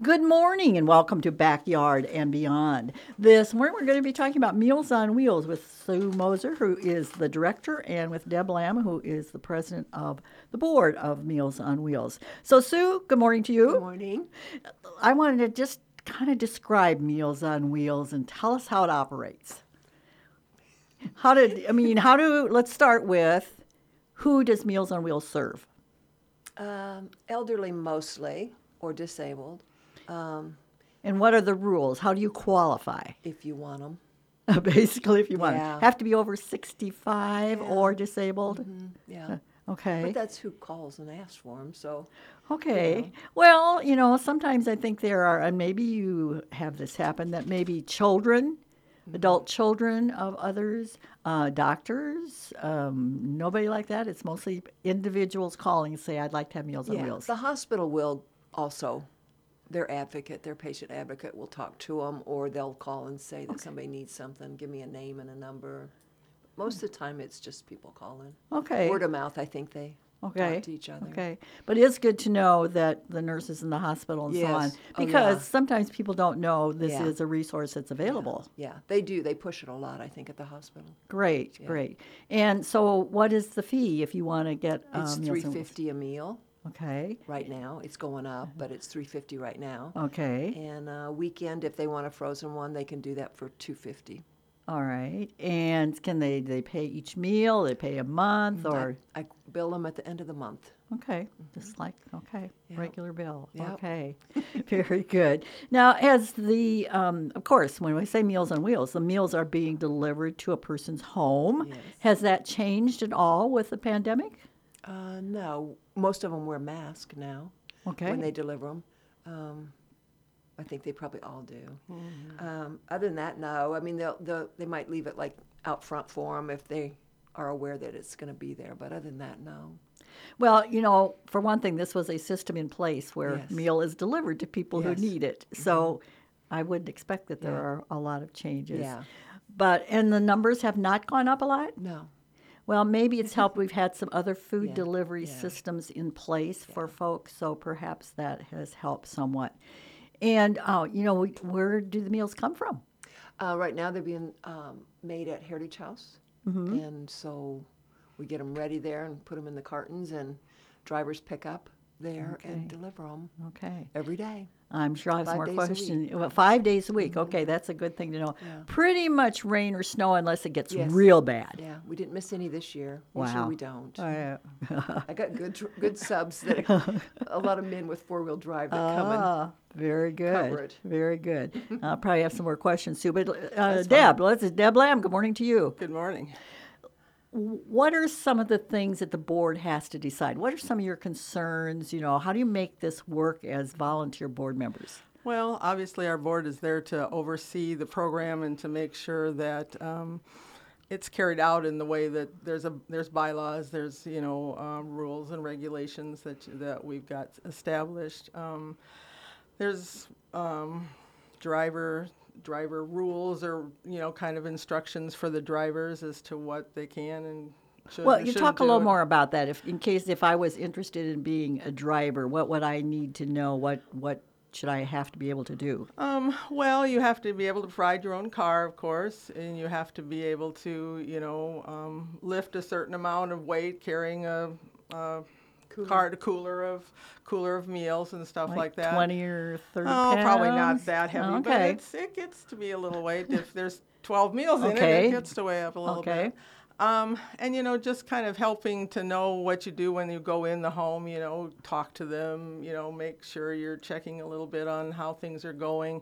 Good morning and welcome to Backyard and Beyond. This morning we're going to be talking about Meals on Wheels with Sue Moser, who is the director, and with Deb Lamb, who is the president of the board of Meals on Wheels. So, Sue, good morning to you. Good morning. I wanted to just kind of describe Meals on Wheels and tell us how it operates. Let's start with, who does Meals on Wheels serve? Elderly mostly, or disabled, And what are the rules? How do you qualify? if you want them. Basically, if you want Yeah. to. Have to be over 65 or disabled? Yeah. Okay. But that's who calls and asks for them, so. Okay. Well, sometimes I think there are, and maybe you have this happen, that maybe children, adult children of others, doctors, nobody like that. It's mostly individuals calling and say, I'd like to have Meals on Yeah, Wheels. the hospital will also, their patient advocate will talk to them, or they'll call and say that somebody needs something, give me a name and a number. Most of the time, it's just people calling. Okay. Word of mouth, I think they Okay. talk to each other. Okay. But it is good to know that the nurses in the hospital and so on, Yes. Oh, because yeah. sometimes people don't know this Yeah. is a resource that's available. Yeah, they do. They push it a lot, I think, at the hospital. Great, great. And so, what is the fee if you want to get It's Meals on Wheels? $3.50 a meal. Okay. Right now. It's going up, but it's $3.50 right now. Okay. And weekend, if they want a frozen one, they can do that for $2.50. All right. And can they pay each meal? They pay a month or? I bill them at the end of the month. Okay. Just like, okay, Yep. regular bill. Yep. Okay. Very good. Now, as of course, when we say Meals on Wheels, the meals are being delivered to a person's home. Yes. Has that changed at all with the pandemic? No, most of them wear masks now Okay. when they deliver them. I think they probably all do. Other than that, no. I mean, they might leave it like out front for them if they are aware that it's going to be there. But other than that, no. Well, for one thing, this was a system in place where Yes. meal is delivered to people who Yes. need it. So I would expect that there Yeah. are a lot of changes. Yeah. And the numbers have not gone up a lot? No. Well, maybe it's helped. We've had some other food Yeah, delivery yeah. systems in place for folks, so perhaps that has helped somewhat. And, where do the meals come from? Right now, they're being made at Heritage House. And so we get them ready there and put them in the cartons, and drivers pick up there and deliver them Okay. every day. I'm sure I have some 5 more days a questions. week. Well, 5 days a week. Okay, that's a good thing to know. Yeah. Pretty much rain or snow unless it gets Yes. real bad. Yeah, we didn't miss any this year. Wow. Usually we don't. Oh, yeah. I got good subs that a lot of men with 4-wheel drive that come and Very good. cover it. Very good. I'll probably have some more questions too. But Deb Lamb, good morning to you. Good morning. What are some of the things that the board has to decide? What are some of your concerns? How do you make this work as volunteer board members? Well, obviously, our board is there to oversee the program and to make sure that it's carried out in the way that there's bylaws, there's rules and regulations that we've got established. There's driver rules or kind of instructions for the drivers as to what they can and should. Well, or you shouldn't talk a do. little more about that. If I was interested in being a driver, what would I need to know? What should I have to be able to do? Well, you have to be able to provide your own car, of course, and you have to be able to, lift a certain amount of weight, carrying a cooler of meals and stuff like that. 20 or 30 Oh, pounds? probably not that heavy, Okay. but it gets to be a little weight. If there's 12 meals in Okay. it gets to weigh up a little Okay. bit. And just kind of helping to know what you do when you go in the home, talk to them, make sure you're checking a little bit on how things are going.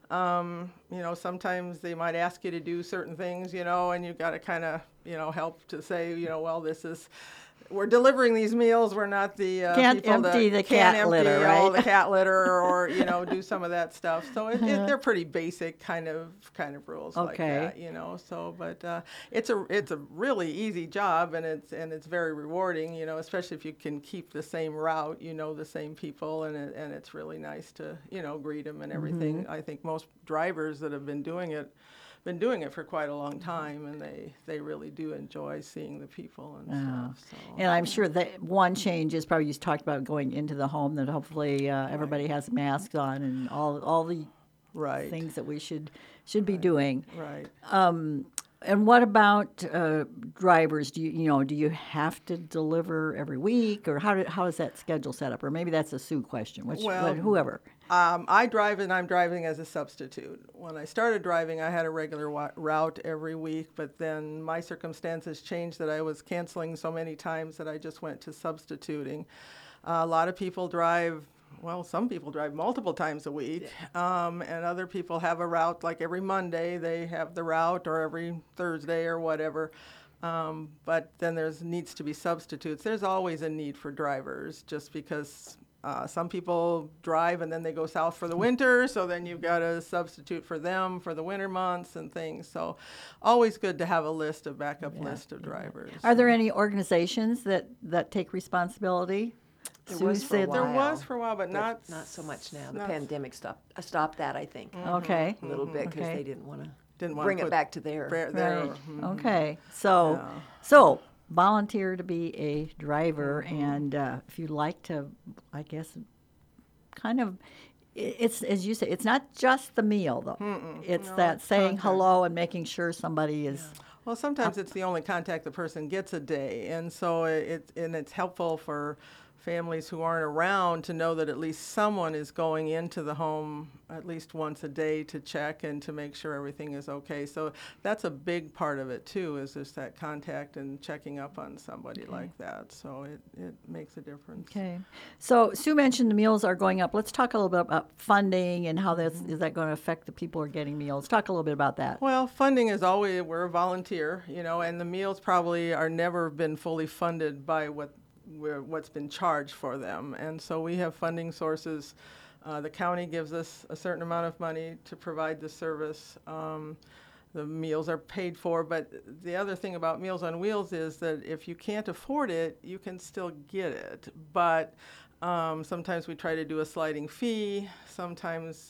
Sometimes they might ask you to do certain things, and you've got to kind of, help to say, we're delivering these meals. We're not the Can't people empty that the can't cat litter, empty all right? the cat litter, or do some of that stuff. So they're pretty basic kind of rules like Okay. that, So, but it's a really easy job, and it's very rewarding, especially if you can keep the same route, the same people, and it's really nice to greet them and everything. I think most drivers that have been doing it been doing it for quite a long time, and they really do enjoy seeing the people and stuff. So. And I'm sure that one change is probably you talked about going into the home, that hopefully everybody has masks on and all the Right. things that we should be doing. Right. And what about drivers? Do you have to deliver every week, or how is that schedule set up? Or maybe that's a Sue question. Whoever. I drive, and I'm driving as a substitute. When I started driving, I had a regular route every week, but then my circumstances changed that I was canceling so many times that I just went to substituting. A lot of people drive. Well, some people drive multiple times a week, and other people have a route like every Monday they have the route, or every Thursday or whatever. But then needs to be substitutes. There's always a need for drivers, just because some people drive and then they go south for the winter, so then you've got to substitute for them for the winter months and things. So always good to have a backup list of drivers. Are there any organizations that take responsibility? There was for a There while, was for a while, but not so much now. The not- pandemic stopped that, I think, Okay. a little bit, because Okay. they didn't want to Didn't wanna bring it put back to their. there. Right. Okay. So, Yeah. so volunteer to be a driver, and if you'd like to, I guess, kind of, it's as you say, it's not just the meal though. It's No, that it's saying contact. hello and making sure somebody is. Well, sometimes it's the only contact the person gets a day, and so it's helpful for families who aren't around to know that at least someone is going into the home at least once a day to check and to make sure everything is okay. So that's a big part of it too, is just that contact and checking up on somebody like that. So it makes a difference. Okay. So Sue mentioned the meals are going up. Let's talk a little bit about funding and how is that going to affect the people who are getting meals. Talk a little bit about that. Well, funding is always, we're a volunteer, and the meals probably are never been fully funded by what's been charged for them. And so we have funding sources. The county gives us a certain amount of money to provide the service. The meals are paid for, but the other thing about Meals on Wheels is that if you can't afford it, you can still get it. But sometimes we try to do a sliding fee. Sometimes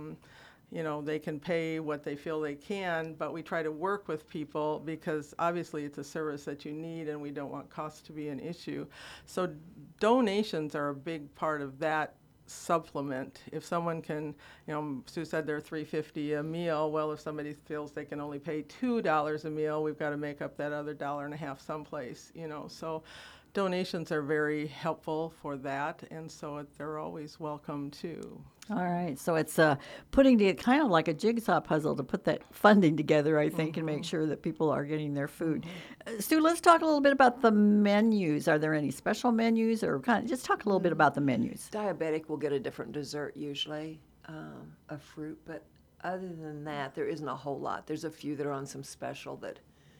they can pay what they feel they can, but we try to work with people because obviously it's a service that you need and we don't want costs to be an issue. So donations are a big part of that supplement. If someone can, Sue said they're $3.50 a meal. Well, if somebody feels they can only pay $2 a meal, we've got to make up that other $1.50 someplace, So donations are very helpful for that, and so they're always welcome too. All right. So it's putting together kind of like a jigsaw puzzle to put that funding together, I think, and make sure that people are getting their food. Stu, let's talk a little bit about the menus. Are there any special menus, or just talk a little bit about the menus? Diabetic will get a different dessert usually, a fruit, but other than that, there isn't a whole lot. There's a few that are on some special that.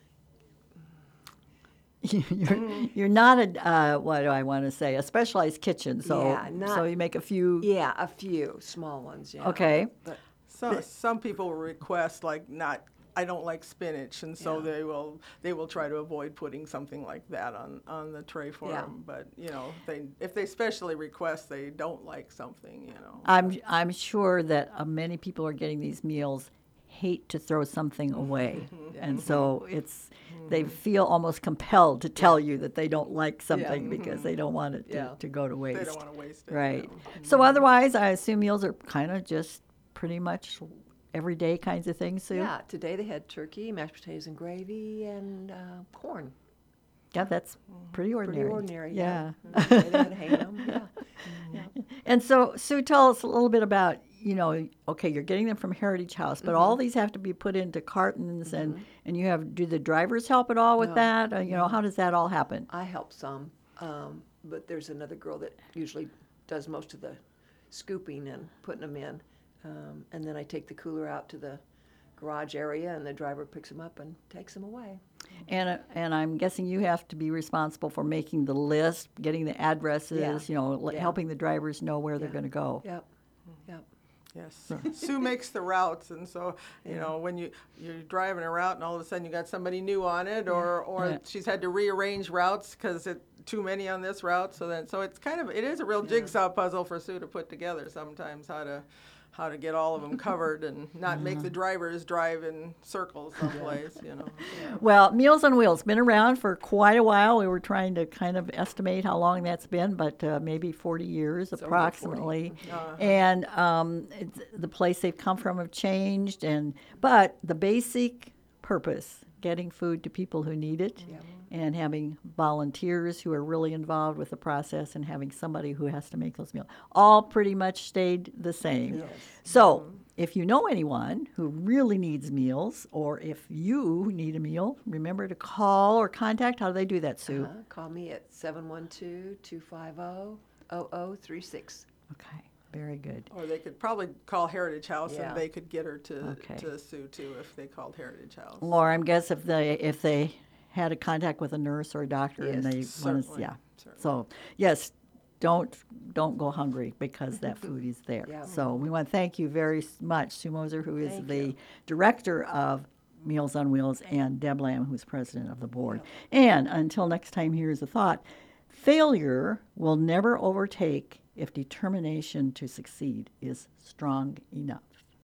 You're not what do I want to say, a specialized kitchen, so Yeah, you make a few. Yeah, a few small ones. Yeah. Okay. But So some people will request I don't like spinach, and so they will try to avoid putting something like that on the tray for Yeah. them. But if they specially request they don't like something, I'm sure that many people are getting these meals hate to throw something away, and so they feel almost compelled to tell you that they don't like something because they don't want it to go to waste. They don't want to waste it. Right. So otherwise, I assume meals are kind of just pretty much everyday kinds of things, Sue? yeah, today they had turkey, mashed potatoes and gravy, and corn. Yeah, that's pretty ordinary. Pretty ordinary. Yeah. Today they had ham. Yeah. And so, Sue, tell us a little bit about, okay, you're getting them from Heritage House, but all these have to be put into cartons, and you do the drivers help at all with that? How does that all happen? I help some, but there's another girl that usually does most of the scooping and putting them in. And then I take the cooler out to the garage area, and the driver picks them up and takes them away. And I'm guessing you have to be responsible for making the list, getting the addresses, helping the drivers know where they're going to go. Yep. Yep. Yes. Sue makes the routes, and so when you're driving a route and all of a sudden you got somebody new on it, or she's had to rearrange routes because it's too many on this route. So it's it is a real jigsaw puzzle for Sue to put together sometimes, how how to get all of them covered and not make the drivers drive in circles someplace, you know. Well, Meals on Wheels been around for quite a while. We were trying to kind of estimate how long that's been, but maybe 40 years over 40. approximately. And the place they've come from have changed, but the basic purpose, getting food to people who need it, and having volunteers who are really involved with the process, and having somebody who has to make those meals, all pretty much stayed the same. Yes. So if you know anyone who really needs meals, or if you need a meal, remember to call or contact. How do they do that, Sue? Call me at 712-250-0036. Okay, very good. Or they could probably call Heritage House Yeah. and they could get her to Okay. Sue too if they called Heritage House. Or I guess if they had a contact with a nurse or a doctor and they Yes, want to, certainly, yeah. certainly. So yes, don't go hungry because that food is there. Yeah. So we want to thank you very much, Sue Moser, who is Thank the you. director of Meals on Wheels, and Deb Lamb, who's president of the board. And until next time, here's a thought: failure will never overtake if determination to succeed is strong enough.